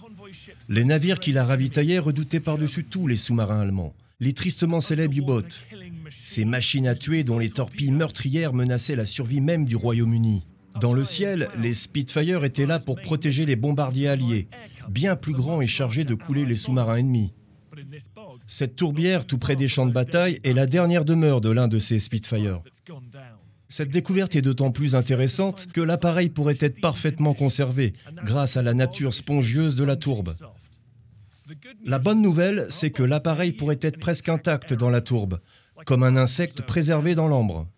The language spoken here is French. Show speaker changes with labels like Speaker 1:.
Speaker 1: Les navires qui la ravitaillaient redoutaient par-dessus tout les sous-marins allemands, les tristement célèbres U-boats, ces machines à tuer dont les torpilles meurtrières menaçaient la survie même du Royaume-Uni. Dans le ciel, les Spitfire étaient là pour protéger les bombardiers alliés, bien plus grands et chargés de couler les sous-marins ennemis. Cette tourbière, tout près des champs de bataille, est la dernière demeure de l'un de ces Spitfire. Cette découverte est d'autant plus intéressante que l'appareil pourrait être parfaitement conservé, grâce à la nature spongieuse de la tourbe. La bonne nouvelle, c'est que l'appareil pourrait être presque intact dans la tourbe, comme un insecte préservé dans l'ambre.